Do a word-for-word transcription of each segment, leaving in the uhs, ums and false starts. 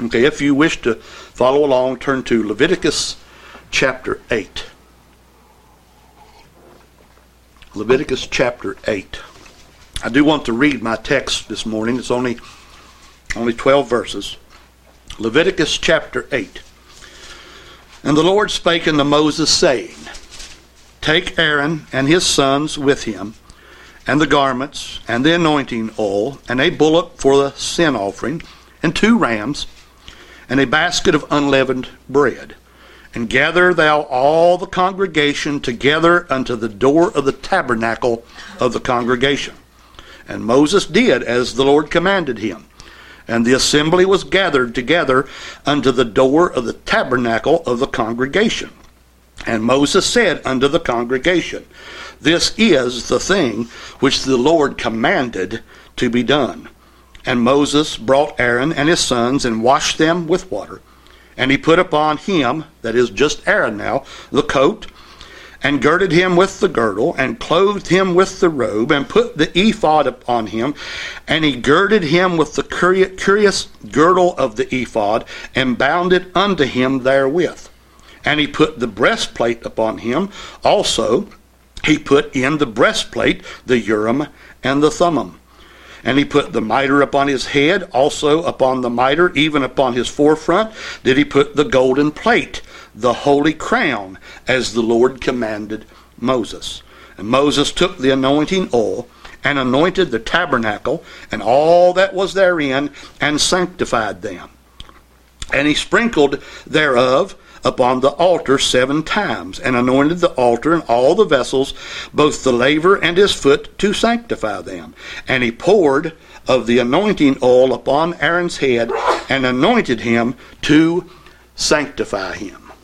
Okay, if you wish to follow along, turn to Leviticus chapter eight. Leviticus chapter eight. I do want to read my text this morning. It's only, only twelve verses. Leviticus chapter eight. And the Lord spake unto Moses, saying, Take Aaron and his sons with him, and the garments, and the anointing oil, and a bullock for the sin offering, and two rams, and a basket of unleavened bread. And gather thou all the congregation together unto the door of the tabernacle of the congregation. And Moses did as the Lord commanded him. And the assembly was gathered together unto the door of the tabernacle of the congregation. And Moses said unto the congregation, This is the thing which the Lord commanded to be done. And Moses brought Aaron and his sons, and washed them with water. And he put upon him, that is just Aaron now, the coat, and girded him with the girdle, and clothed him with the robe, and put the ephod upon him. And he girded him with the curious girdle of the ephod, and bound it unto him therewith. And he put the breastplate upon him. Also he put in the breastplate the Urim and the Thummim. And he put the mitre upon his head, also upon the mitre, even upon his forefront, did he put the golden plate, the holy crown, as the Lord commanded Moses. And Moses took the anointing oil, and anointed the tabernacle, and all that was therein, and sanctified them. And he sprinkled thereof upon the altar seven times, and anointed the altar and all the vessels, both the laver and his foot, to sanctify them. And he poured of the anointing oil upon Aaron's head, and anointed him to sanctify him.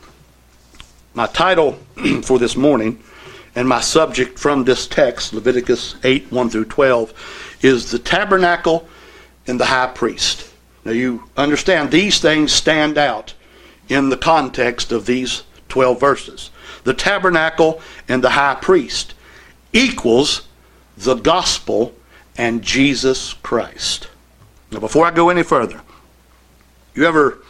My title for this morning, and my subject from this text, Leviticus eight, one through twelve, is the tabernacle and the high priest. Now you understand these things stand out in the context of these twelve verses. The tabernacle and the high priest equals the gospel and Jesus Christ. Now before I go any further, you ever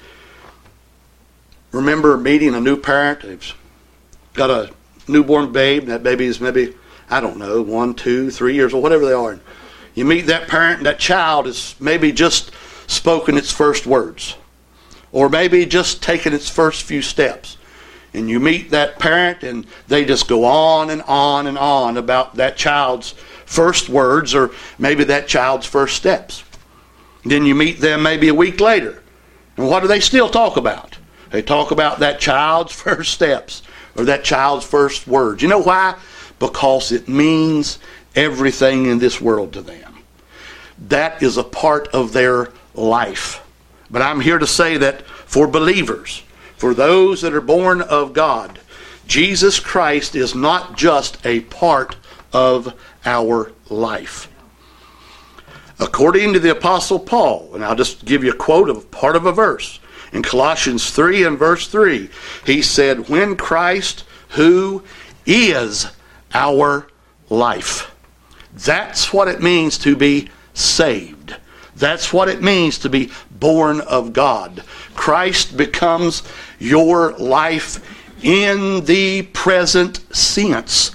remember meeting a new parent who's got a newborn babe, and that baby is maybe, I don't know, one, two, three years or whatever they are. And you meet that parent, and that child has maybe just spoken its first words, or maybe just taken its first few steps. And you meet that parent, and they just go on and on and on about that child's first words, or maybe that child's first steps. Then you meet them maybe a week later, and what do they still talk about? They talk about that child's first steps, or that child's first words. You know why? Because it means everything in this world to them. That is a part of their life. But I'm here to say that for believers, for those that are born of God, Jesus Christ is not just a part of our life. According to the Apostle Paul, and I'll just give you a quote of part of a verse, in Colossians three and verse three, he said, when Christ, who is our life. That's what it means to be saved. That's what it means to be born of God. Christ becomes your life in the present sense.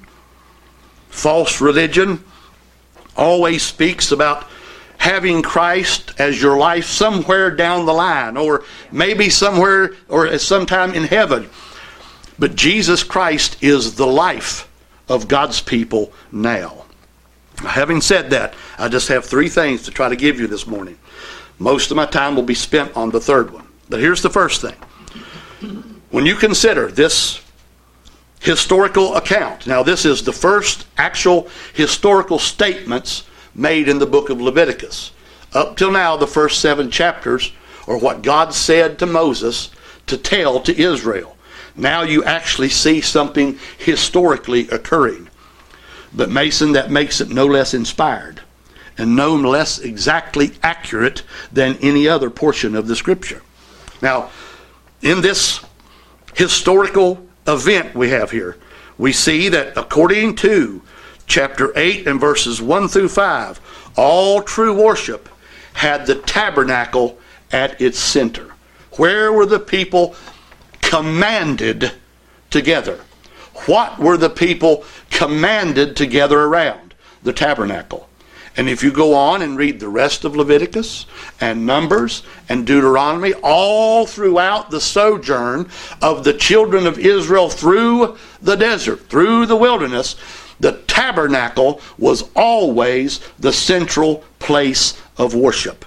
False religion always speaks about having Christ as your life somewhere down the line, or maybe somewhere or sometime in heaven. But Jesus Christ is the life of God's people now. Having said that, I just have three things to try to give you this morning. Most of my time will be spent on the third one. But here's the first thing. When you consider this historical account, now this is the first actual historical statements made in the book of Leviticus. Up till now, the first seven chapters are what God said to Moses to tell to Israel. Now you actually see something historically occurring. But Mason, that makes it no less inspired and no less exactly accurate than any other portion of the Scripture. Now, in this historical event we have here, we see that according to chapter eight and verses one through five, all true worship had the tabernacle at its center. Where were the people commanded together? What were the people commanded to gather around? The tabernacle. And if you go on and read the rest of Leviticus and Numbers and Deuteronomy, all throughout the sojourn of the children of Israel through the desert, through the wilderness, the tabernacle was always the central place of worship.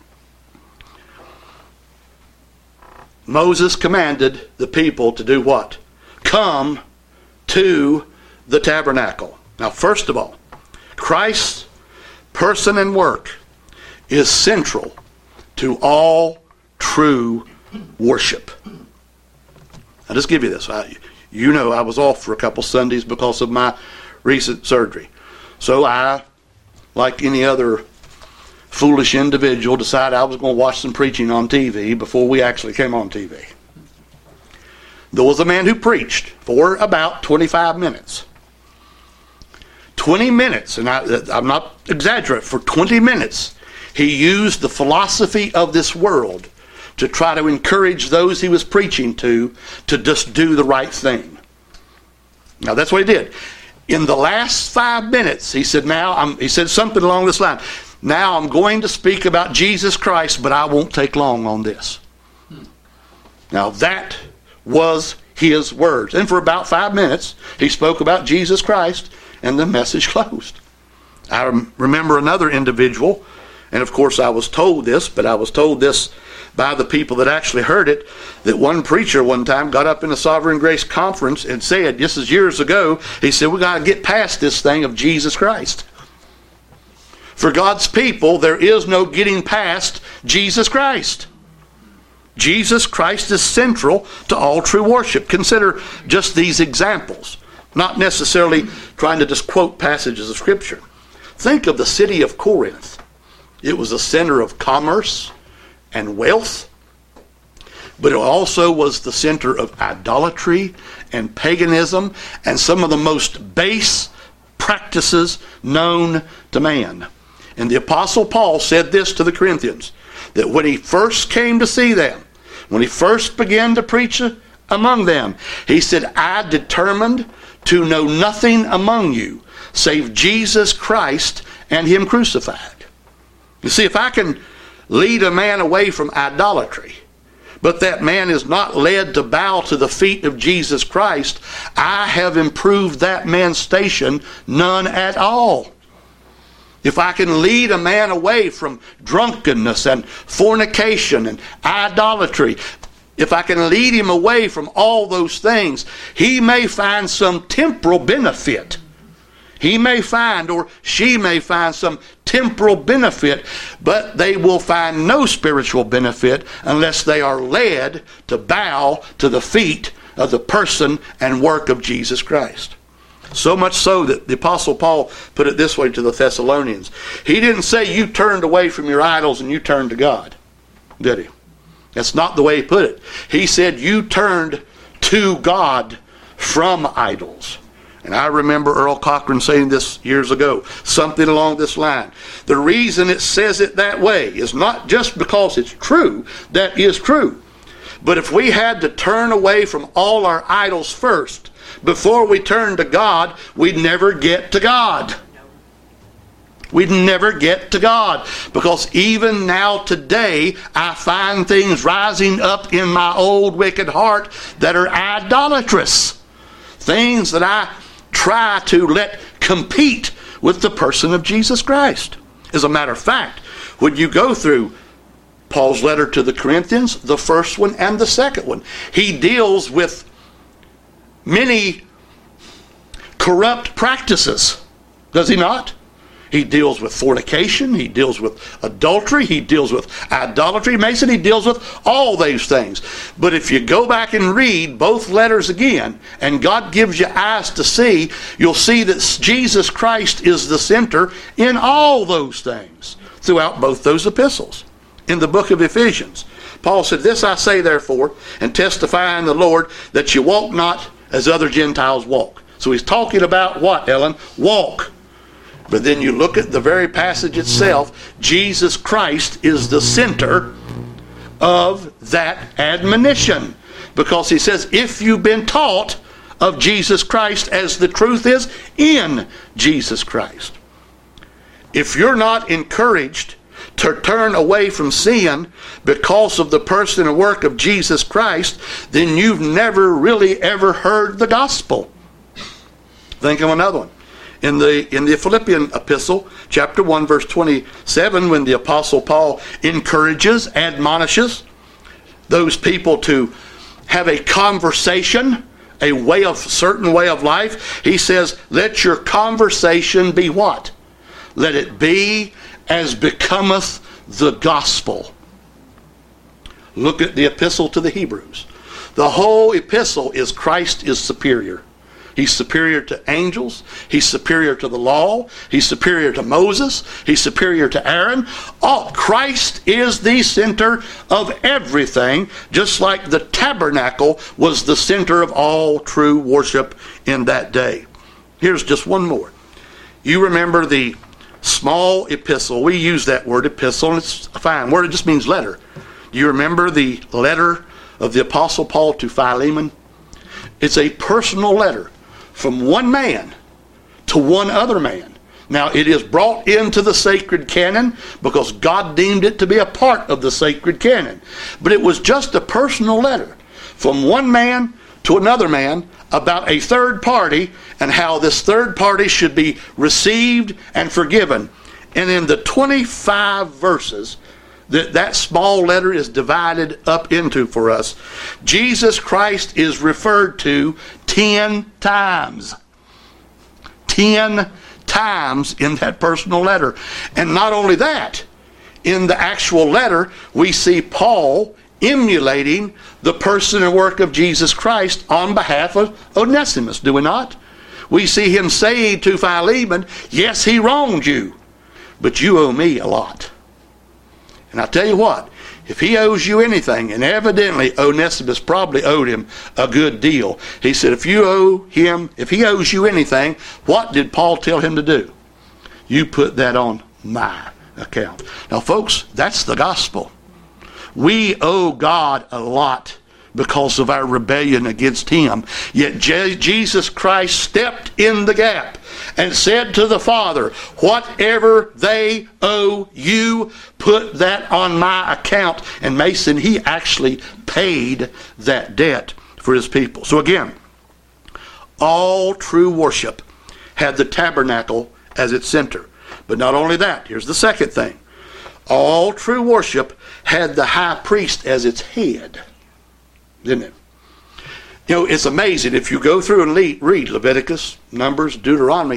Moses commanded the people to do what? Come to the tabernacle. Now, first of all, Christ's person and work is central to all true worship. I'll just give you this. I, you know I was off for a couple Sundays because of my recent surgery. So I, like any other foolish individual, decided I was going to watch some preaching on T V before we actually came on T V. There was a man who preached for about twenty-five minutes. twenty minutes, and I, I'm not exaggerating, for twenty minutes, he used the philosophy of this world to try to encourage those he was preaching to to just do the right thing. Now, that's what he did. In the last five minutes, he said, now, I'm, he said something along this line. Now, I'm going to speak about Jesus Christ, but I won't take long on this. Now, that was his words. And for about five minutes, he spoke about Jesus Christ, and the message closed. I remember another individual, and of course I was told this, but I was told this by the people that actually heard it, that one preacher one time got up in a Sovereign Grace conference and said, this is years ago, he said, we got to get past this thing of Jesus Christ. For God's people, there is no getting past Jesus Christ. Jesus Christ is central to all true worship. Consider just these examples. Not necessarily trying to just quote passages of Scripture. Think of the city of Corinth. It was a center of commerce and wealth, but it also was the center of idolatry and paganism and some of the most base practices known to man. And the Apostle Paul said this to the Corinthians, that when he first came to see them, when he first began to preach among them, he said, I determined to know nothing among you save Jesus Christ and him crucified. You see, if I can lead a man away from idolatry, but that man is not led to bow to the feet of Jesus Christ, I have improved that man's station none at all. If I can lead a man away from drunkenness and fornication and idolatry, if I can lead him away from all those things, he may find some temporal benefit. He may find, or she may find, some temporal benefit, but they will find no spiritual benefit unless they are led to bow to the feet of the person and work of Jesus Christ. So much so that the Apostle Paul put it this way to the Thessalonians. He didn't say you turned away from your idols and you turned to God, did he? That's not the way he put it. He said you turned to God from idols. And I remember Earl Cochran saying this years ago, something along this line. The reason it says it that way is not just because it's true. That is true. But if we had to turn away from all our idols first, before we turn to God, we'd never get to God. We'd never get to God. Because even now today, I find things rising up in my old wicked heart that are idolatrous. Things that I try to let compete with the person of Jesus Christ. As a matter of fact, when you go through Paul's letter to the Corinthians, the first one and the second one, he deals with many corrupt practices, does he not? He deals with fornication, he deals with adultery, he deals with idolatry, Mason, he deals with all those things. But if you go back and read both letters again, and God gives you eyes to see, you'll see that Jesus Christ is the center in all those things throughout both those epistles. In the book of Ephesians, Paul said, this I say therefore, and testify in the Lord, that you walk not as other Gentiles walk. So he's talking about what, Ellen? Walk. But then you look at the very passage itself, Jesus Christ is the center of that admonition. Because he says, if you've been taught of Jesus Christ as the truth is in Jesus Christ. If you're not encouraged to turn away from sin because of the person and work of Jesus Christ, then you've never really ever heard the gospel. Think of another one. In the in the Philippian epistle, chapter one, verse twenty-seven, when the Apostle Paul encourages, admonishes those people to have a conversation, a way of certain way of life, he says, let your conversation be what? Let it be as becometh the gospel. Look at the epistle to the Hebrews. The whole epistle is Christ is superior. He's superior to angels. He's superior to the law. He's superior to Moses. He's superior to Aaron. All Christ is the center of everything, just like the tabernacle was the center of all true worship in that day. Here's just one more. You remember the small epistle. We use that word epistle, and it's a fine word. It just means letter. Do you remember the letter of the Apostle Paul to Philemon? It's a personal letter from one man to one other man. Now, it is brought into the sacred canon because God deemed it to be a part of the sacred canon. But it was just a personal letter from one man to another man about a third party and how this third party should be received and forgiven. And in the twenty-five verses that that small letter is divided up into for us, Jesus Christ is referred to ten times. Ten times in that personal letter. And not only that, in the actual letter, we see Paul emulating the person and work of Jesus Christ on behalf of Onesimus, do we not? We see him saying to Philemon, yes, he wronged you, but you owe me a lot. And I tell you what, if he owes you anything, and evidently Onesimus probably owed him a good deal. He said, if you owe him, if he owes you anything, what did Paul tell him to do? You put that on my account. Now, folks, that's the gospel. We owe God a lot because of our rebellion against him. Yet Je- Jesus Christ stepped in the gap and said to the Father, whatever they owe you, put that on my account. And Mason, he actually paid that debt for his people. So again, all true worship had the tabernacle as its center. But not only that, here's the second thing. All true worship had the high priest as its head. Didn't it? You know, it's amazing. If you go through and read Leviticus, Numbers, Deuteronomy,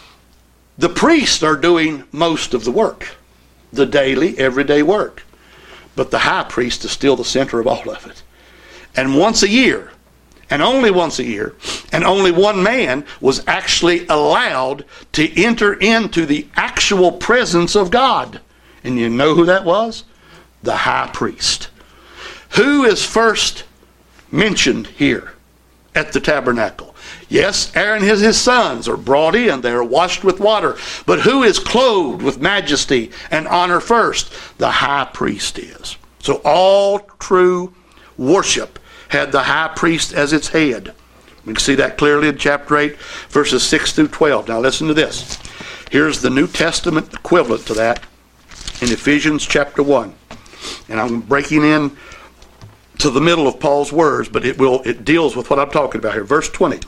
the priests are doing most of the work. The daily, everyday work. But the high priest is still the center of all of it. And once a year, and only once a year, and only one man was actually allowed to enter into the actual presence of God. And you know who that was? The high priest. Who is first mentioned here at the tabernacle? Yes, Aaron and his, his sons are brought in. They are washed with water. But who is clothed with majesty and honor first? The high priest is. So all true worship had the high priest as its head. We can see that clearly in chapter eight, verses six through twelve. Now listen to this. Here's the New Testament equivalent to that in Ephesians chapter one. And I'm breaking in to the middle of Paul's words, but it will it deals with what I'm talking about here. Verse twenty.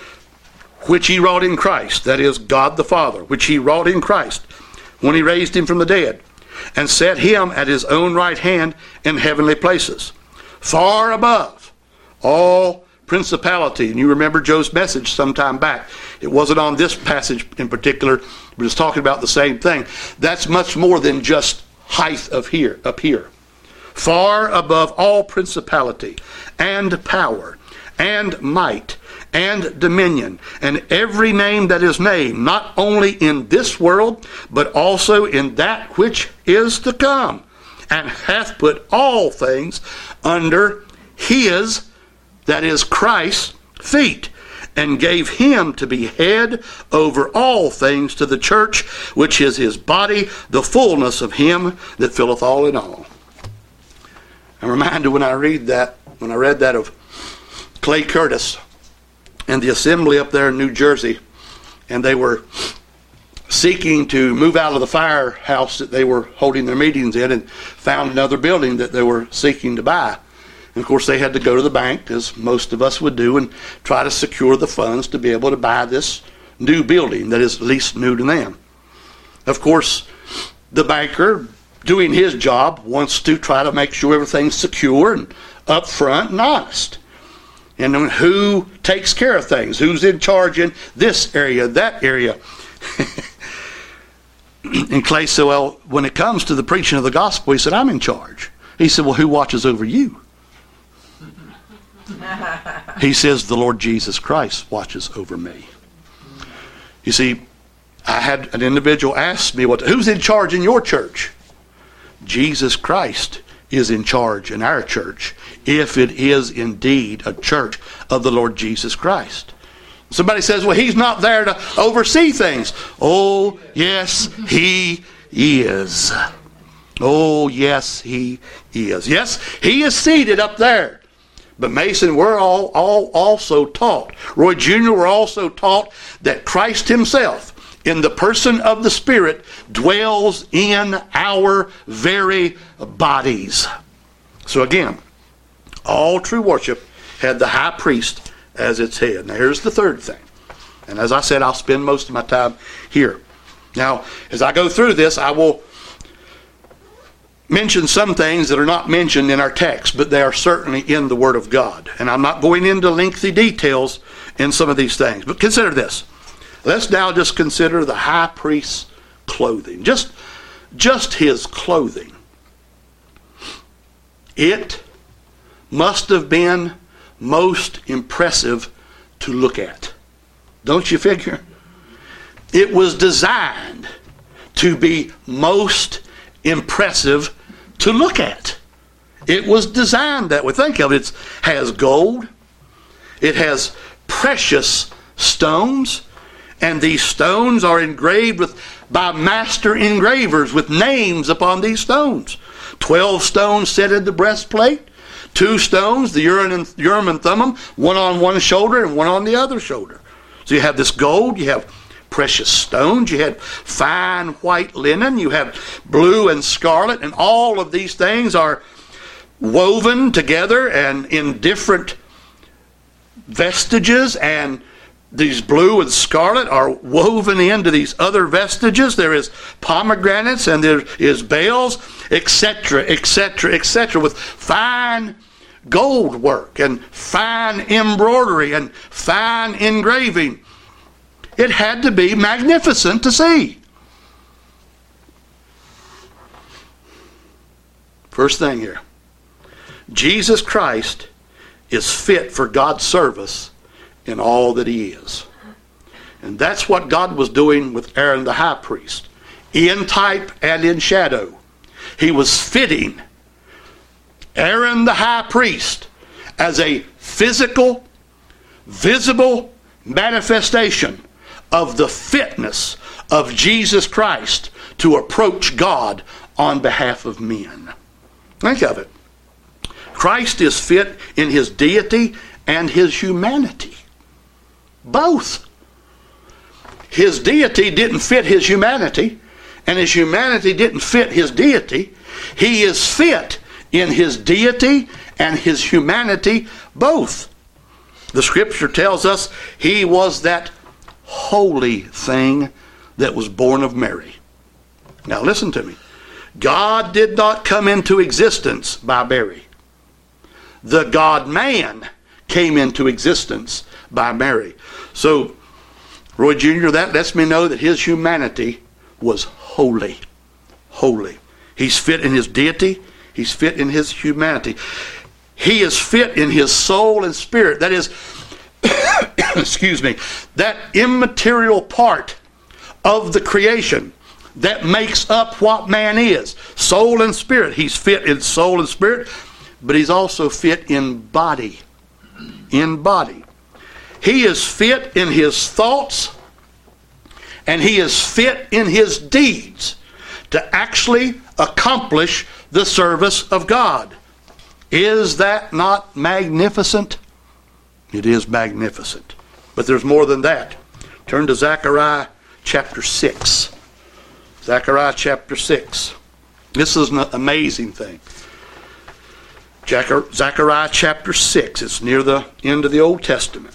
Which he wrought in Christ, that is God the Father, which he wrought in Christ when he raised him from the dead and set him at his own right hand in heavenly places, far above all principality. And you remember Joe's message some time back. It wasn't on this passage in particular, but it's talking about the same thing. That's much more than just height of here, up here. Far above all principality and power and might and dominion and every name that is named, not only in this world, but also in that which is to come, and hath put all things under his, that is Christ's, feet, and gave him to be head over all things to the church, which is his body, the fullness of him that filleth all in all. I'm reminded when I read that, when I read that of Clay Curtis and the assembly up there in New Jersey, and they were seeking to move out of the firehouse that they were holding their meetings in and found another building that they were seeking to buy. And of course they had to go to the bank, as most of us would do, and try to secure the funds to be able to buy this new building that is at least new to them. Of course, the banker, doing his job, wants to try to make sure everything's secure and upfront and honest. And then who takes care of things? Who's in charge in this area, that area? And Clay said, well, when it comes to the preaching of the gospel, he said, I'm in charge. He said, well, who watches over you? He says, the Lord Jesus Christ watches over me. You see, I had an individual ask me, what, who's in charge in your church? Jesus Christ is in charge in our church, if it is indeed a church of the Lord Jesus Christ. Somebody says, well, he's not there to oversee things. Oh, yes, he is. Oh, yes, he is. Yes, he is seated up there. But Mason, we're all, all also taught, Roy Junior, we're also taught that Christ himself, in the person of the Spirit, dwells in our very bodies. So again, all true worship had the high priest as its head. Now here's the third thing. And as I said, I'll spend most of my time here. Now, as I go through this, I will mention some things that are not mentioned in our text, but they are certainly in the Word of God. And I'm not going into lengthy details in some of these things. But consider this. Let's now just consider the high priest's clothing. Just, just his clothing. It must have been most impressive to look at. Don't you figure? It was designed to be most impressive to look at. It was designed that way. Think of it. It has gold. It has precious stones. And these stones are engraved with by master engravers with names upon these stones. Twelve stones set in the breastplate. Two stones, the Urim and, Urim and Thummim, one on one shoulder and one on the other shoulder. So you have this gold, you have precious stones, you had fine white linen, you have blue and scarlet, and all of these things are woven together and in different vestiges, and these blue and scarlet are woven into these other vestiges. There is pomegranates and there is bells, et cetera, et cetera, et cetera, with fine gold work and fine embroidery and fine engraving. It had to be magnificent to see. First thing here. Jesus Christ is fit for God's service in all that he is. And that's what God was doing with Aaron the high priest. In type and in shadow. He was fitting Aaron the high priest as a physical, visible manifestation of the fitness of Jesus Christ to approach God on behalf of men. Think of it. Christ is fit in his deity and his humanity. Both. His deity didn't fit his humanity, and his humanity didn't fit his deity. He is fit in his deity and his humanity both. The scripture tells us he was that holy thing that was born of Mary. Now listen to me. God did not come into existence by Mary. The God-man came into existence by Mary. So, Roy Junior, that lets me know that his humanity was holy. Holy. He's fit in his deity. He's fit in his humanity. He is fit in his soul and spirit. That is, excuse me, that immaterial part of the creation that makes up what man is. Soul and spirit. He's fit in soul and spirit, but he's also fit in body. In body. He is fit in his thoughts, and he is fit in his deeds to actually accomplish the service of God. Is that not magnificent? It is magnificent. But there's more than that. Turn to Zechariah chapter six. Zechariah chapter six. This is an amazing thing. Zechariah chapter six. It's near the end of the Old Testament.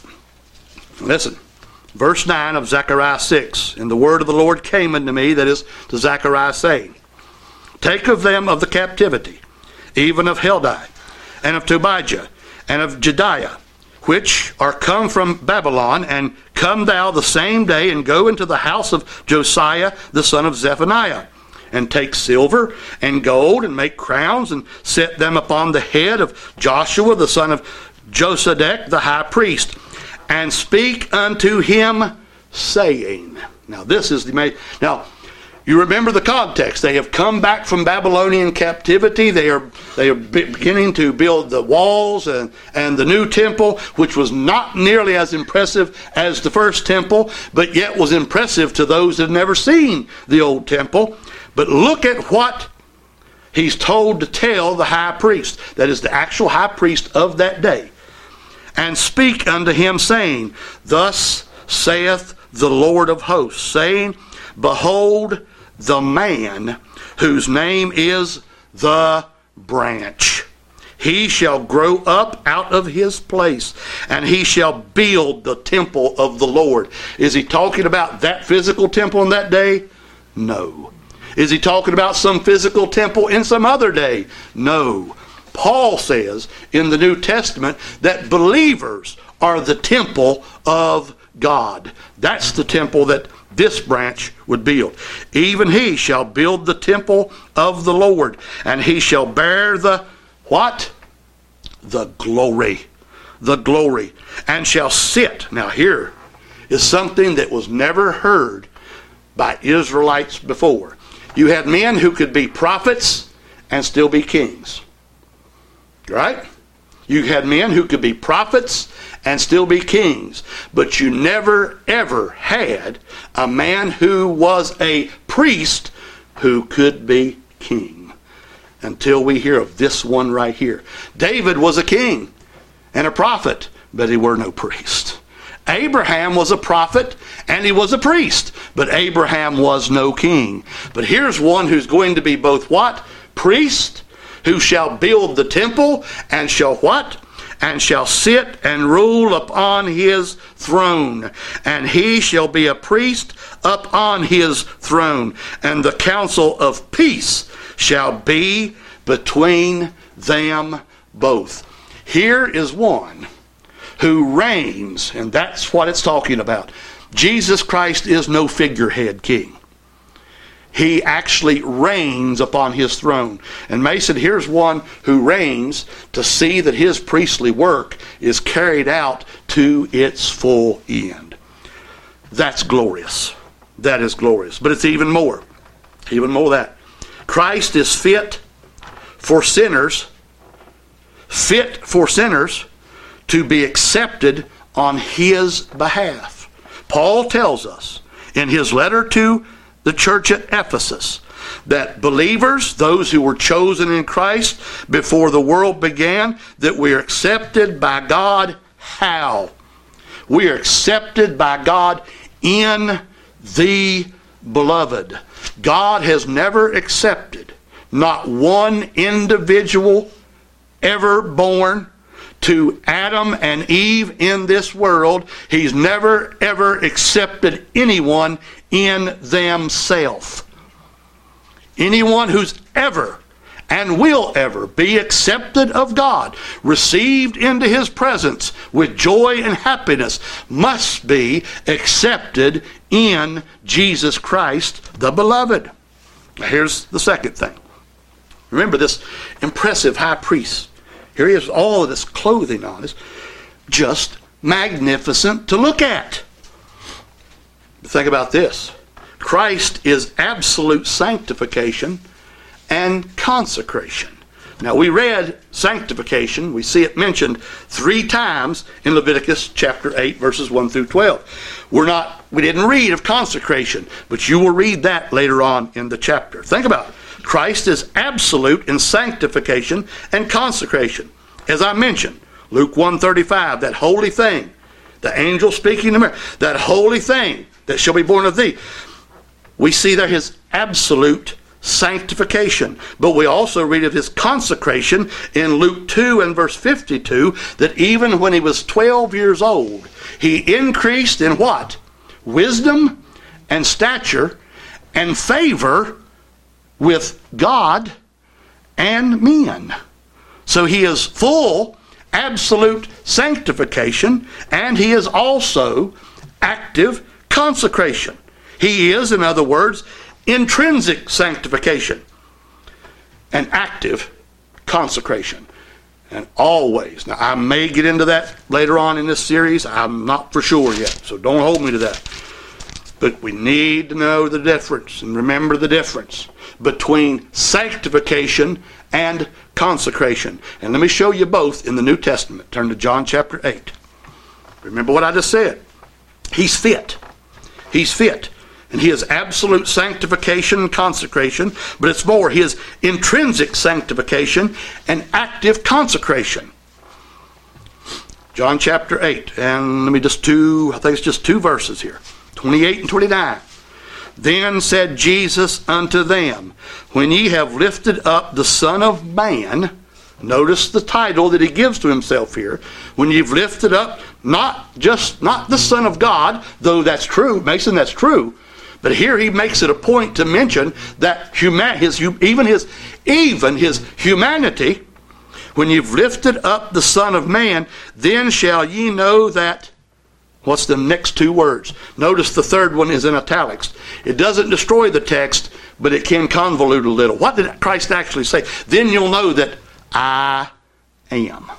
Listen. Verse nine of Zechariah six. And the word of the Lord came unto me, that is to Zechariah, saying, Take of them of the captivity, even of Heldai, and of Tobijah, and of Jediah, which are come from Babylon, and come thou the same day, and go into the house of Josiah the son of Zephaniah, and take silver and gold, and make crowns, and set them upon the head of Joshua the son of Josedech the high priest, and speak unto him, saying. Now this is the now you remember the context. They have come back from Babylonian captivity. They are they are beginning to build the walls and, and the new temple, which was not nearly as impressive as the first temple, but yet was impressive to those that had never seen the old temple. But look at what he's told to tell the high priest, that is the actual high priest of that day. And speak unto him, saying, Thus saith the Lord of hosts, saying, Behold the man whose name is the branch. He shall grow up out of his place, and he shall build the temple of the Lord. Is he talking about that physical temple in that day? No. Is he talking about some physical temple in some other day? No. Paul says in the New Testament that believers are the temple of God. That's the temple that this branch would build. Even he shall build the temple of the Lord, and he shall bear the what? The glory. The glory. And shall sit. Now here is something that was never heard by Israelites before. You had men who could be prophets and still be kings. Right? You had men who could be prophets and still be kings. But you never ever had a man who was a priest who could be king. Until we hear of this one right here. David was a king and a prophet, but he were no priest. Abraham was a prophet and he was a priest, but Abraham was no king. But here's one who's going to be both what? Priest, who shall build the temple, and shall what? And shall sit and rule upon his throne. And he shall be a priest upon his throne. And the counsel of peace shall be between them both. Here is one who reigns, and that's what it's talking about. Jesus Christ is no figurehead king. He actually reigns upon his throne. And Mason, here's one who reigns to see that his priestly work is carried out to its full end. That's glorious. That is glorious. But it's even more. Even more that. Christ is fit for sinners, fit for sinners to be accepted on his behalf. Paul tells us in his letter to the church at Ephesus that believers, those who were chosen in Christ before the world began, that we are accepted by God. How? We are accepted by God in the beloved. God has never accepted not one individual ever born to Adam and Eve in this world. He's never ever accepted anyone in themselves. Anyone who's ever and will ever be accepted of God, received into his presence with joy and happiness, must be accepted in Jesus Christ, the beloved. Now here's the second thing. Remember this impressive high priest. Here he has all of this clothing on. It's just magnificent to look at. Think about this. Christ is absolute sanctification and consecration. Now we read sanctification. We see it mentioned three times in Leviticus chapter eight, verses one through twelve. We're not, we didn't read of consecration, but you will read that later on in the chapter. Think about it. Christ is absolute in sanctification and consecration. As I mentioned, Luke one thirty-five, that holy thing, the angel speaking to Mary, that holy thing that shall be born of thee. We see there his absolute sanctification. But we also read of his consecration in Luke two and verse fifty-two, that even when he was twelve years old, he increased in what? Wisdom and stature and favor with God and men. So he is full, absolute sanctification, and he is also active consecration. He is, in other words, intrinsic sanctification and active consecration. And always. Now, I may get into that later on in this series. I'm not for sure yet, so don't hold me to that. But we need to know the difference and remember the difference between sanctification and consecration. And let me show you both in the New Testament. Turn to John chapter eight. Remember what I just said. He's fit. He's fit. And he is absolute sanctification and consecration, but it's more, he is intrinsic sanctification and active consecration. John chapter eight, and let me just two, I think it's just two verses here, twenty-eight and twenty-nine. Then said Jesus unto them, when ye have lifted up the Son of Man, notice the title that he gives to himself here, when you've lifted up not just, not the Son of God, though that's true, Mason, that's true, but here he makes it a point to mention that human, his, even his, even his humanity, when you've lifted up the Son of Man, then shall ye know that, what's the next two words? Notice the third one is in italics. It doesn't destroy the text, but it can convolute a little. What did Christ actually say? Then you'll know that I am.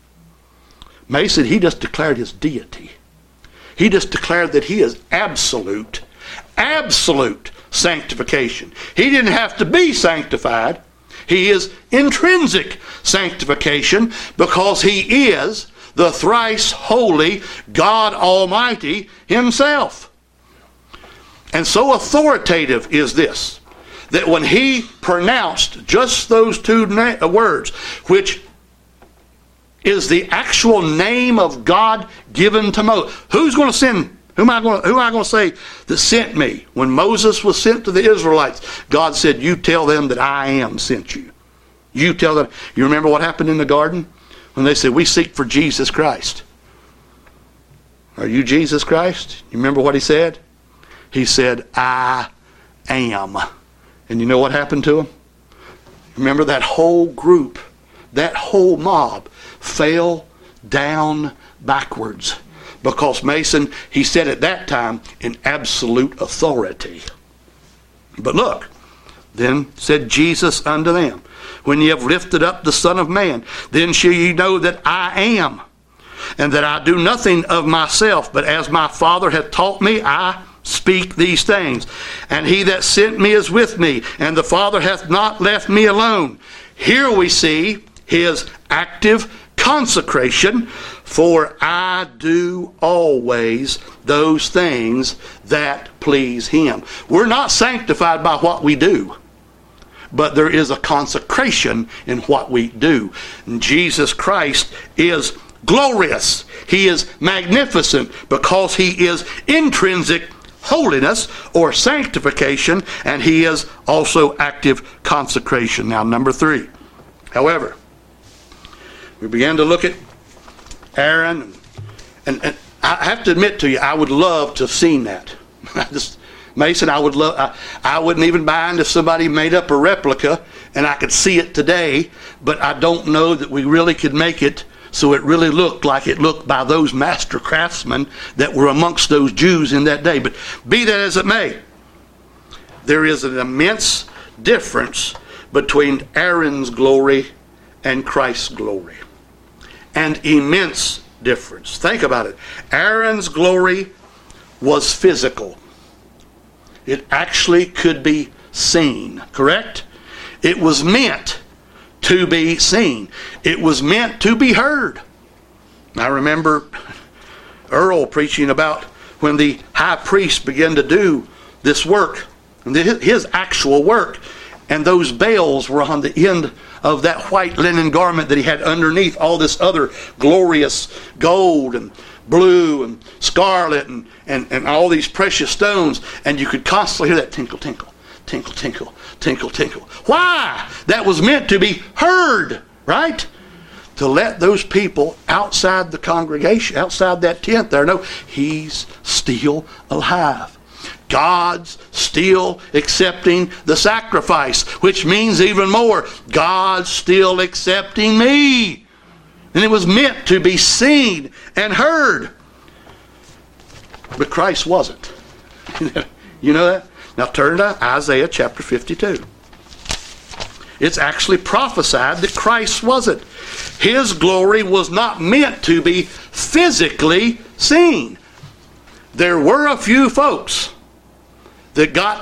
Mason, he just declared his deity. He just declared that he is absolute Absolute sanctification. He didn't have to be sanctified. He is intrinsic sanctification because he is the thrice holy God Almighty himself. And so authoritative is this, that when he pronounced just those two na- words, which is the actual name of God given to Moses. Who's going to send Who am I going to, who am I going to say that sent me? When Moses was sent to the Israelites, God said, you tell them that I am sent you. You tell them. You remember what happened in the garden? When they said, we seek for Jesus Christ. Are you Jesus Christ? You remember what he said? He said, I am. And you know what happened to him? Remember that whole group, that whole mob fell down backwards. Because Mason, he said at that time, in absolute authority. But look, then said Jesus unto them, when ye have lifted up the Son of Man, then shall ye know that I am, and that I do nothing of myself, but as my Father hath taught me, I speak these things. And he that sent me is with me, and the Father hath not left me alone. Here we see his active consecration, for I do always those things that please him. We're not sanctified by what we do, but there is a consecration in what we do. And Jesus Christ is glorious. He is magnificent because he is intrinsic holiness or sanctification, and he is also active consecration. Now, number three. However, we began to look at Aaron, and, and I have to admit to you, I would love to have seen that. I just, Mason, I would love. I, I wouldn't even mind if somebody made up a replica and I could see it today, but I don't know that we really could make it so it really looked like it looked by those master craftsmen that were amongst those Jews in that day. But be that as it may, there is an immense difference between Aaron's glory and Christ's glory. And immense difference. Think about it. Aaron's glory was physical. It actually could be seen, correct? It was meant to be seen. It was meant to be heard. I remember Earl preaching about when the high priest began to do this work, his actual work, And those bells were on the end of that white linen garment that he had underneath all this other glorious gold and blue and scarlet and, and, and all these precious stones. And you could constantly hear that tinkle, tinkle, tinkle, tinkle, tinkle, tinkle. Why? That was meant to be heard, right? To let those people outside the congregation, outside that tent there, know he's still alive. God's still accepting the sacrifice, which means even more, God's still accepting me. And it was meant to be seen and heard. But Christ wasn't. You know that? Now turn to Isaiah chapter fifty-two. It's actually prophesied that Christ wasn't. His glory was not meant to be physically seen. There were a few folks that got,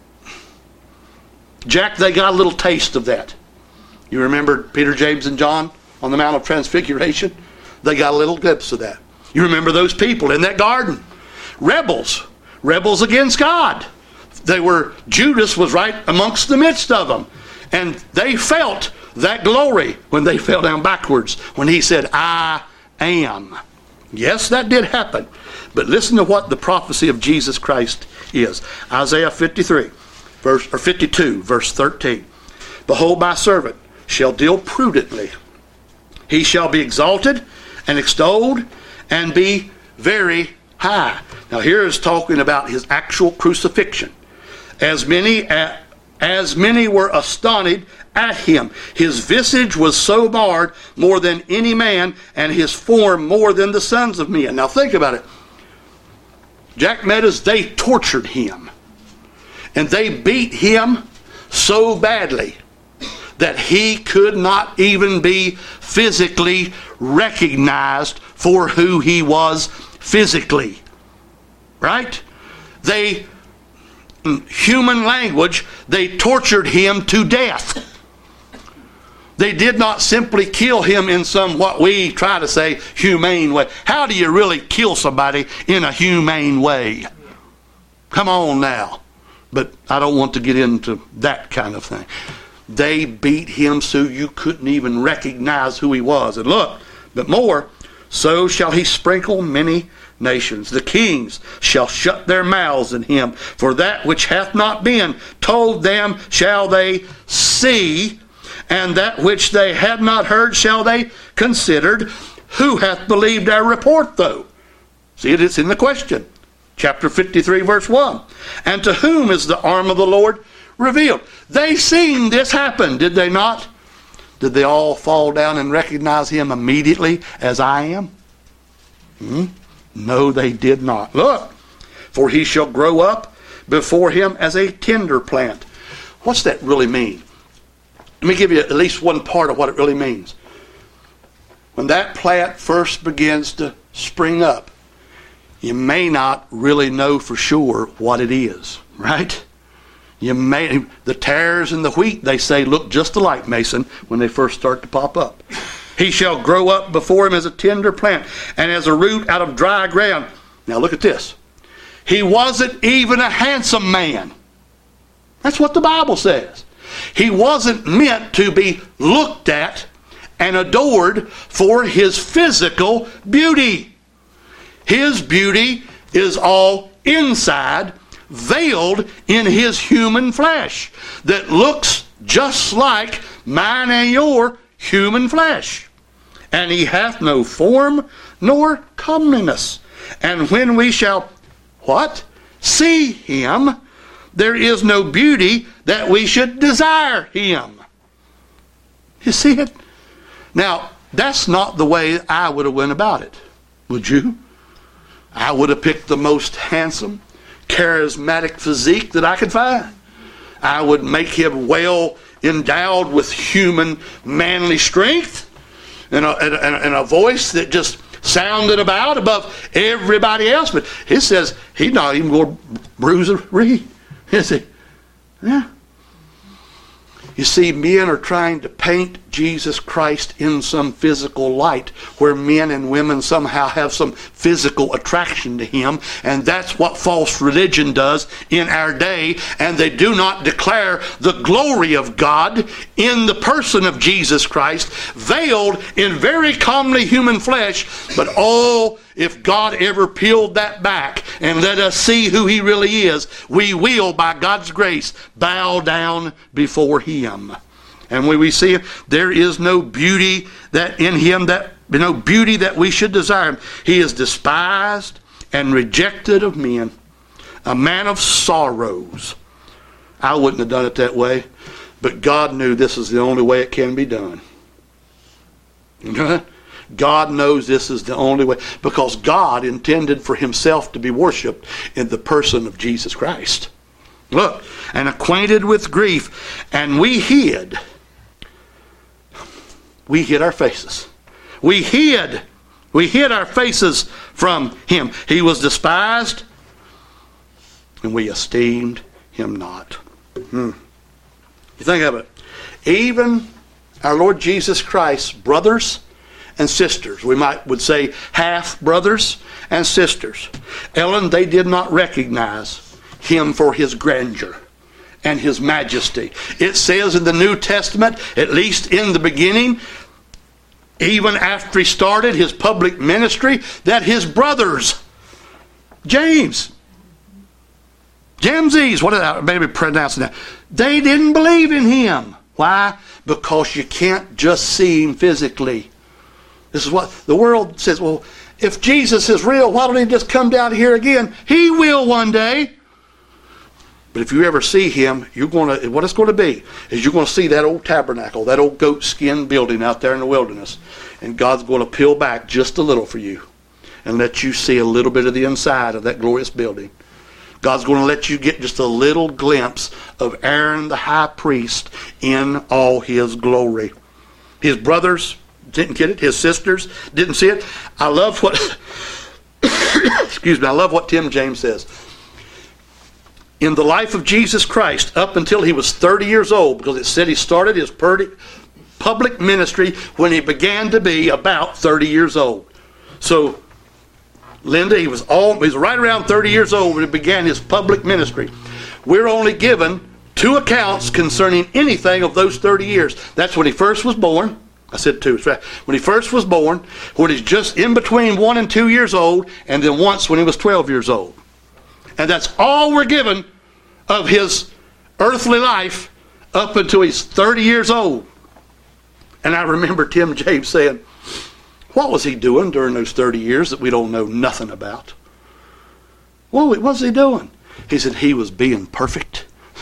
Jack, they got a little taste of that. You remember Peter, James, and John on the Mount of Transfiguration? They got a little glimpse of that. You remember those people in that garden? Rebels. Rebels against God. They were, Judas was right amongst the midst of them. And they felt that glory when they fell down backwards, when he said, I am. Yes, that did happen. But listen to what the prophecy of Jesus Christ is. Isaiah fifty-three, verse or fifty-two, verse thirteen. Behold, my servant shall deal prudently. He shall be exalted and extolled and be very high. Now here is talking about his actual crucifixion. As many as, as many were astonished at him. His visage was so marred more than any man, and his form more than the sons of men. Now think about it. Jack Meadows, they tortured him. And they beat him so badly that he could not even be physically recognized for who he was physically. Right? They, in human language, they tortured him to death. They did not simply kill him in some, what we try to say, humane way. How do you really kill somebody in a humane way? Come on now. But I don't want to get into that kind of thing. They beat him so you couldn't even recognize who he was. And look, but more, so shall he sprinkle many nations. The kings shall shut their mouths in him. For that which hath not been told them shall they see, and that which they had not heard shall they consider. Who hath believed our report, though? See, it's in the question. Chapter fifty-three, verse one. And to whom is the arm of the Lord revealed? They seen this happen, did they not? Did they all fall down and recognize him immediately as I am? Hmm? No, they did not. Look, for he shall grow up before him as a tender plant. What's that really mean? Let me give you at least one part of what it really means. When that plant first begins to spring up, you may not really know for sure what it is, right? You may, the tares and the wheat, they say, look just alike, Mason, when they first start to pop up. He shall grow up before him as a tender plant and as a root out of dry ground. Now look at this. He wasn't even a handsome man. That's what the Bible says. He wasn't meant to be looked at and adored for his physical beauty. His beauty is all inside, veiled in his human flesh that looks just like mine and your human flesh. And he hath no form nor comeliness. And when we shall, what? See him, there is no beauty that we should desire him. You see it? Now, that's not the way I would have went about it. Would you? I would have picked the most handsome, charismatic physique that I could find. I would make him well endowed with human manly strength and a, and a, and a voice that just sounded about above everybody else. But he says he's not even going to bruise a reed. Is he? Yeah. You see, men are trying to paint Jesus Christ in some physical light, where men and women somehow have some physical attraction to him. And that's what false religion does in our day. And they do not declare the glory of God in the person of Jesus Christ, veiled in very comely human flesh. But oh, if God ever peeled that back and let us see who he really is, we will, by God's grace, bow down before him. And when we see him, there is no beauty that in him, that no beauty that we should desire him. He is despised and rejected of men, a man of sorrows. I wouldn't have done it that way, but God knew this is the only way it can be done. God knows this is the only way, because God intended for himself to be worshipped in the person of Jesus Christ. Look, and acquainted with grief, and we hid. We hid our faces. We hid. We hid our faces from him. He was despised, and we esteemed him not. Hmm. You think of it. Even our Lord Jesus Christ's brothers and sisters, we might would say half brothers and sisters, Ellen, they did not recognize him for his grandeur and his majesty. It says in the New Testament, at least in the beginning, even after he started his public ministry, that his brothers, James, Jamses, what did I maybe pronouncing that? They didn't believe in him. Why? Because you can't just see him physically. This is what the world says. Well, if Jesus is real, why don't he just come down here again? He will one day. But if you ever see him, you're going to, what it's going to be is you're going to see that old tabernacle, that old goat skin building out there in the wilderness. And God's going to peel back just a little for you and let you see a little bit of the inside of that glorious building. God's going to let you get just a little glimpse of Aaron the high priest in all his glory. His brothers didn't get it. His sisters didn't see it. I love what, excuse me, I love what Tim James says. In the life of Jesus Christ, up until he was thirty years old, because it said he started his public ministry when he began to be about thirty years old. So, Linda, he was all he was right around thirty years old when he began his public ministry. We're only given two accounts concerning anything of those thirty years. That's when he first was born. I said two, that's right. When he first was born, when he's just in between one and two years old, and then once when he was twelve years old. And that's all we're given of his earthly life up until he's thirty years old. And I remember Tim James saying, what was he doing during those thirty years that we don't know nothing about? What was he doing? He said he was being perfect.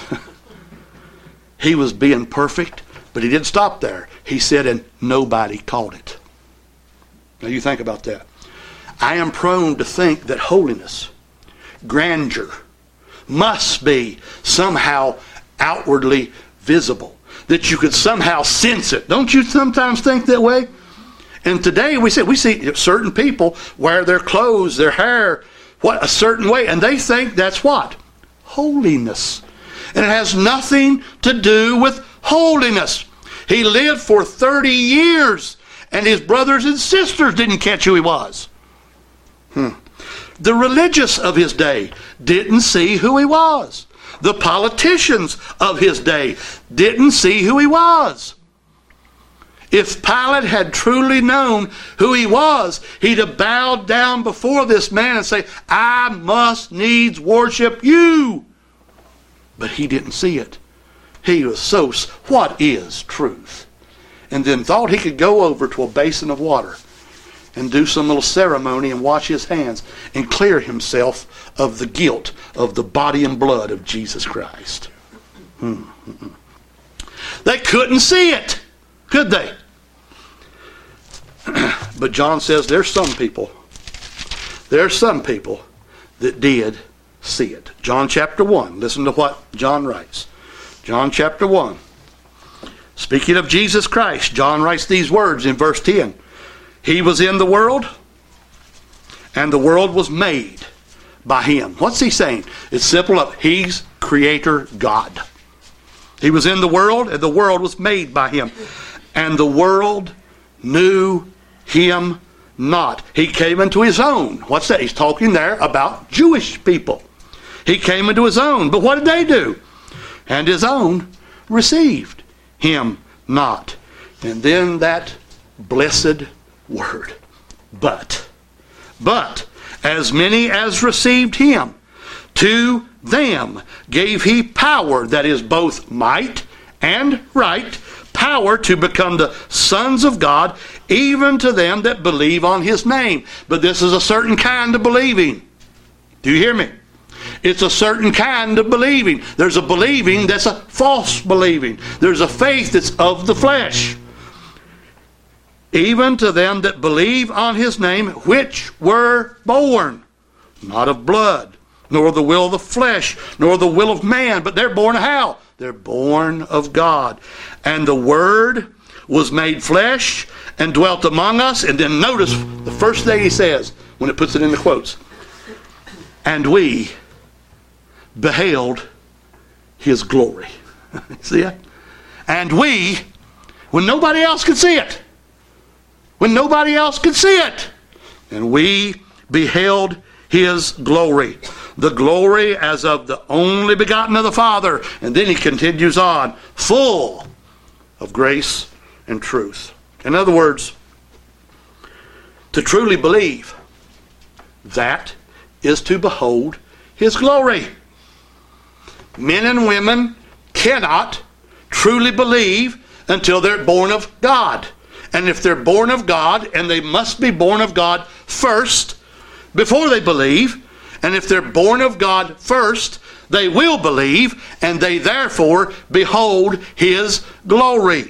He was being perfect, but he didn't stop there. He said, and nobody caught it. Now you think about that. I am prone to think that holiness, grandeur, must be somehow outwardly visible, that you could somehow sense it. Don't you sometimes think that way? And today we see we see certain people wear their clothes, their hair, what a certain way, and they think that's what? Holiness. And it has nothing to do with holiness. He lived for thirty years, and his brothers and sisters didn't catch who he was. Hmm. The religious of his day didn't see who he was. The politicians of his day didn't see who he was. If Pilate had truly known who he was, he'd have bowed down before this man and say, I must needs worship you. But he didn't see it. He was so, what is truth? And then thought he could go over to a basin of water and do some little ceremony and wash his hands and clear himself of the guilt of the body and blood of Jesus Christ. Mm-hmm. They couldn't see it, could they? But John says there's some people, there's some people that did see it. John chapter one, listen to what John writes. John chapter one. Speaking of Jesus Christ, John writes these words in verse ten. He was in the world, and the world was made by him. What's he saying? It's simple enough. He's Creator God. He was in the world, and the world was made by him. and the world knew him not. He came into his own. What's that? He's talking there about Jewish people. He came into his own. But what did they do? And his own received him not. And then that blessed word. But, but, as many as received him, to them gave he power, that is both might and right, power to become the sons of God, even to them that believe on his name. But this is a certain kind of believing. Do you hear me? It's a certain kind of believing. There's a believing that's a false believing. There's a faith that's of the flesh. Even to them that believe on his name, which were born, not of blood, nor the will of the flesh, nor the will of man, but they're born of how? They're born of God. And the Word was made flesh and dwelt among us. And then notice the first thing he says when it puts it in the quotes. And we beheld his glory. See that? And we, when nobody else could see it, when nobody else could see it, and we beheld his glory, the glory as of the only begotten of the Father. And then he continues on, full of grace and truth. In other words, to truly believe, that is to behold his glory. Men and women cannot truly believe until they're born of God. And if they're born of God, and they must be born of God first before they believe, and if they're born of God first, they will believe, and they therefore behold his glory.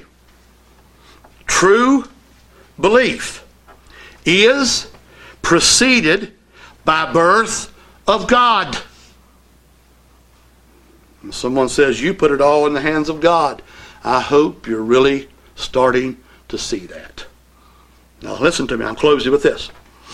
True belief is preceded by birth of God. And someone says, you put it all in the hands of God. I hope you're really starting to see that. Now listen to me, I'm closing with this.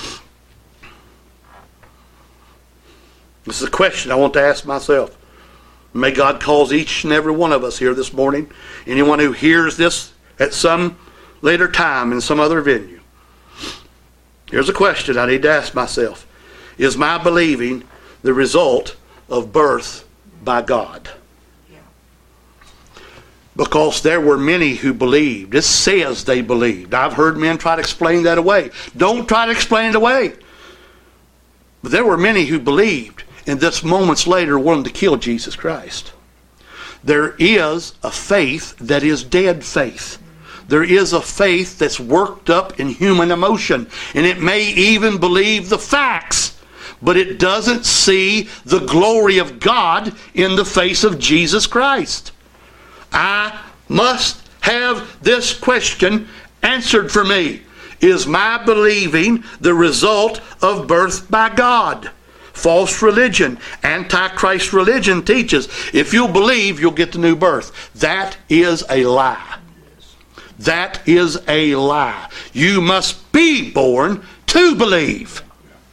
This is a question I want to ask myself. May God cause each and every one of us here this morning, anyone who hears this at some later time in some other venue. Here's a question I need to ask myself. Is my believing the result of birth by God? Because there were many who believed. It says they believed. I've heard men try to explain that away. Don't try to explain it away. But there were many who believed, and this moments later wanted to kill Jesus Christ. There is a faith that is dead faith. There is a faith that's worked up in human emotion, and it may even believe the facts, but it doesn't see the glory of God in the face of Jesus Christ. I must have this question answered for me. Is my believing the result of birth by God? False religion, antichrist religion teaches if you'll believe, you'll get the new birth. That is a lie. That is a lie. You must be born to believe.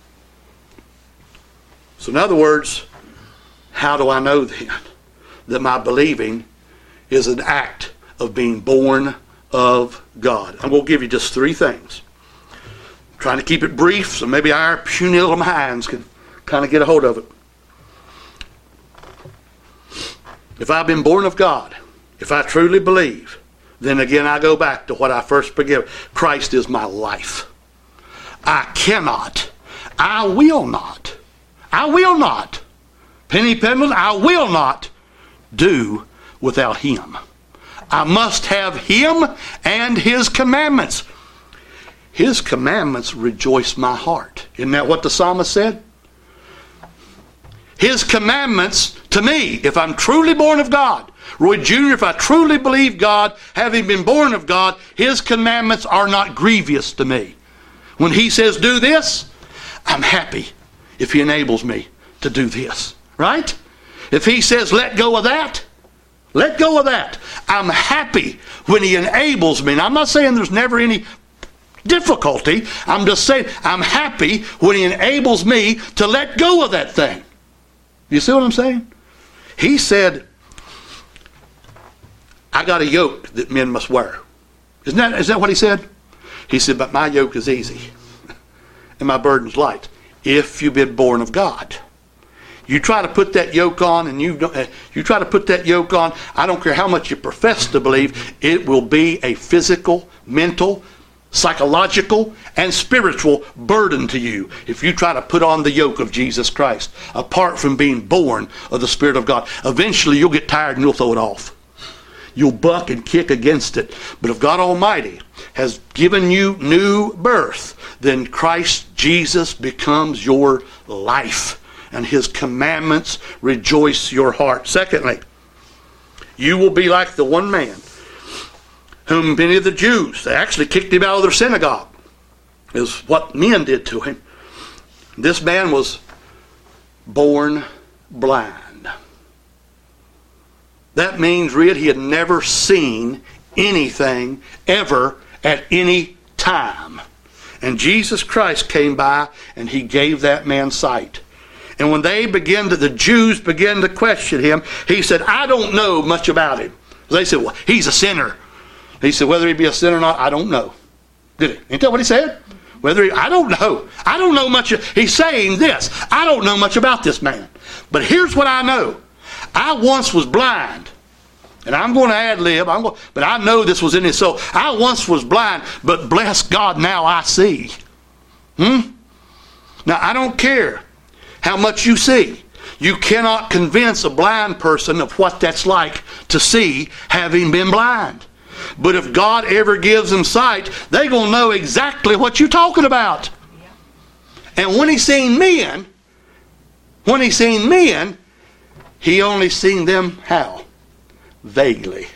So in other words, how do I know then that my believing is an act of being born of God? I'm going to give you just three things. I'm trying to keep it brief so maybe our puny little minds can kind of get a hold of it. If I've been born of God, if I truly believe, then again I go back to what I first began. Christ is my life. I cannot, I will not, I will not, penny pendulum, I will not do without him. I must have him and his commandments. His commandments rejoice my heart. Isn't that what the psalmist said? His commandments to me, if I'm truly born of God, Roy Junior, if I truly believe God, having been born of God, his commandments are not grievous to me. When he says do this, I'm happy if he enables me to do this. Right? If he says let go of that, let go of that. I'm happy when he enables me. And I'm not saying there's never any difficulty. I'm just saying I'm happy when he enables me to let go of that thing. You see what I'm saying? He said, I got a yoke that men must wear. Isn't that, is that what he said? He said, but my yoke is easy and my burden's light if you've been born of God. You try to put that yoke on and you don't, uh, you try to put that yoke on, I don't care how much you profess to believe, it will be a physical, mental, psychological, and spiritual burden to you if you try to put on the yoke of Jesus Christ apart from being born of the Spirit of God. Eventually you'll get tired and you'll throw it off. You'll buck and kick against it. But if God Almighty has given you new birth, then Christ Jesus becomes your life, and his commandments rejoice your heart. Secondly, you will be like the one man whom many of the Jews, they actually kicked him out of their synagogue, is what men did to him. This man was born blind. That means really he had never seen anything ever at any time. And Jesus Christ came by and he gave that man sight. And when they began to, the Jews began to question him, he said, I don't know much about him. They said, well, he's a sinner. He said, whether he be a sinner or not, I don't know. Did he? Ain't that what he said? Whether he, I don't know. I don't know much. He's saying this. I don't know much about this man. But here's what I know. I once was blind. And I'm going to ad-lib. I'm going, but I know this was in his soul. I once was blind, but bless God, now I see. Hmm? Now, I don't care how much you see. You cannot convince a blind person of what that's like to see having been blind. But if God ever gives them sight, they're going to know exactly what you're talking about. And when he seen men, when he seen men, he only seen them how? Vaguely.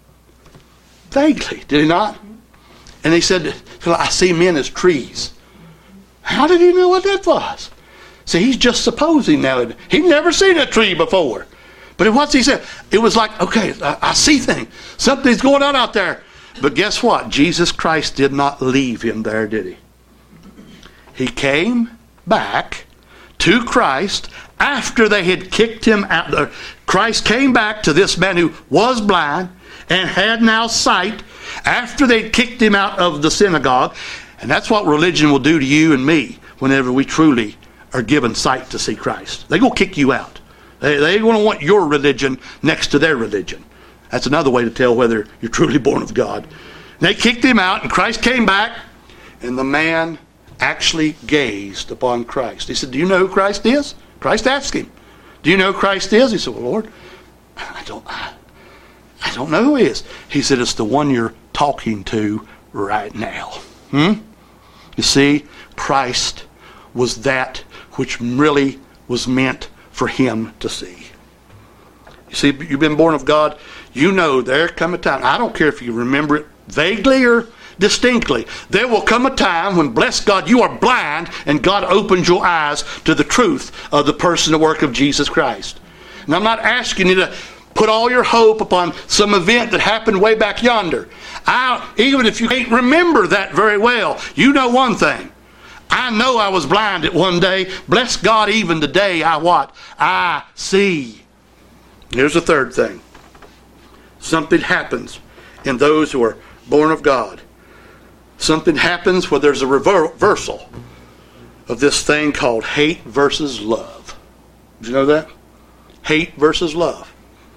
Vaguely, did he not? And he said, I see men as trees. How did he know what that was? See, he's just supposing now. He'd never seen a tree before. But what's he said? It was like, okay, I, I see things. Something's going on out there. But guess what? Jesus Christ did not leave him there, did he? He came back to Christ after they had kicked him out. Christ came back to this man who was blind and had now sight after they'd kicked him out of the synagogue. And that's what religion will do to you and me whenever we truly are given sight to see Christ. They're going to kick you out. They, they're going to want your religion next to their religion. That's another way to tell whether you're truly born of God. They kicked him out, and Christ came back, and the man actually gazed upon Christ. He said, do you know who Christ is? Christ asked him, do you know who Christ is? He said, well, Lord, I don't, I, I don't know who he is. He said, it's the one you're talking to right now. Hmm? You see, Christ was that which really was meant for him to see. You see, you've been born of God. You know there come a time. I don't care if you remember it vaguely or distinctly. There will come a time when, bless God, you are blind and God opens your eyes to the truth of the person and work of Jesus Christ. And I'm not asking you to put all your hope upon some event that happened way back yonder. I, even if you can't remember that very well, you know one thing. I know I was blind at one day. Bless God, even today, I what? I see. Here's the third thing. Something happens in those who are born of God. Something happens where there's a reversal of this thing called hate versus love. Did you know that? Hate versus love.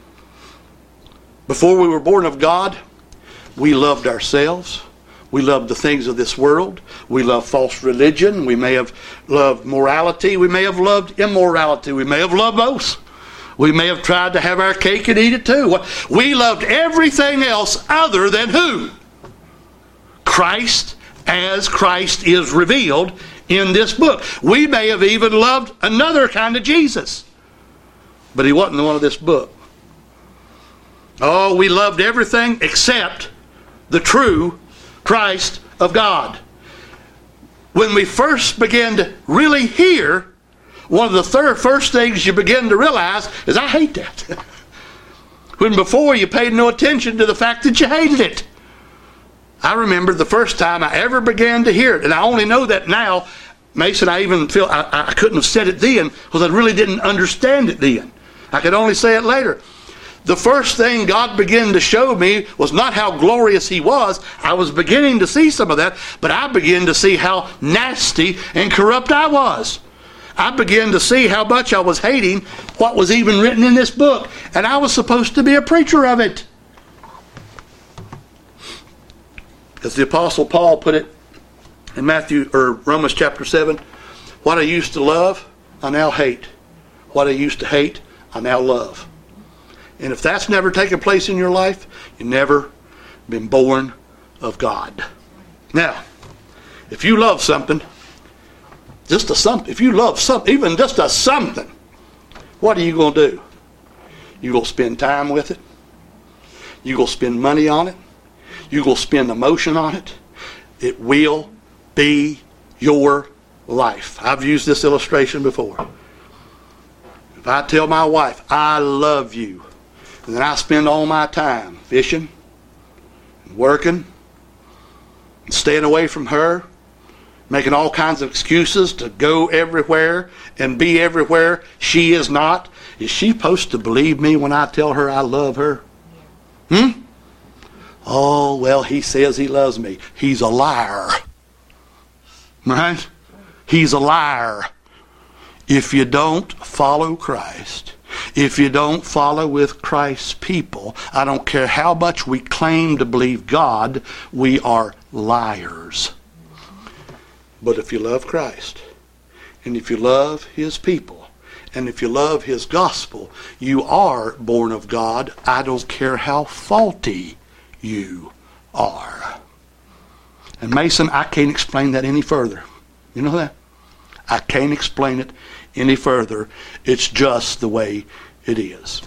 Before we were born of God, we loved ourselves. We loved the things of this world. We loved false religion. We may have loved morality. We may have loved immorality. We may have loved both. We may have tried to have our cake and eat it too. We loved everything else other than who? Christ, as Christ is revealed in this book. We may have even loved another kind of Jesus, but he wasn't the one of this book. Oh, we loved everything except the true Christ of God. When we first begin to really hear, one of the third, first things you begin to realize is, I hate that. When before you paid no attention to the fact that you hated it. I remember the first time I ever began to hear it, and I only know that now. Mason, I even feel I, I couldn't have said it then because I really didn't understand it then. I could only say it later. the first thing God began to show me was not how glorious He was. I was beginning to see some of that, but I began to see how nasty and corrupt I was. I began to see how much I was hating what was even written in this book, and I was supposed to be a preacher of it. As the Apostle Paul put it in Matthew or Romans chapter seven, what I used to love, I now hate. What I used to hate, I now love. And if that's never taken place in your life, you've never been born of God. Now, if you love something, just a something, if you love something, even just a something, what are you going to do? You're going to spend time with it. You're going to spend money on it. You're going to spend emotion on it. It will be your life. I've used this illustration before. If I tell my wife, I love you, and then I spend all my time fishing, and working, and staying away from her, making all kinds of excuses to go everywhere and be everywhere she is not, is she supposed to believe me when I tell her I love her? Hmm? Oh, well, he says he loves me. He's a liar. Right? He's a liar. If you don't follow Christ, if you don't follow with Christ's people, I don't care how much we claim to believe God, we are liars. But if you love Christ, and if you love His people, and if you love His gospel, you are born of God. I don't care how faulty you are. And Mason, I can't explain that any further. You know that? I can't explain it any further. It's just the way it is.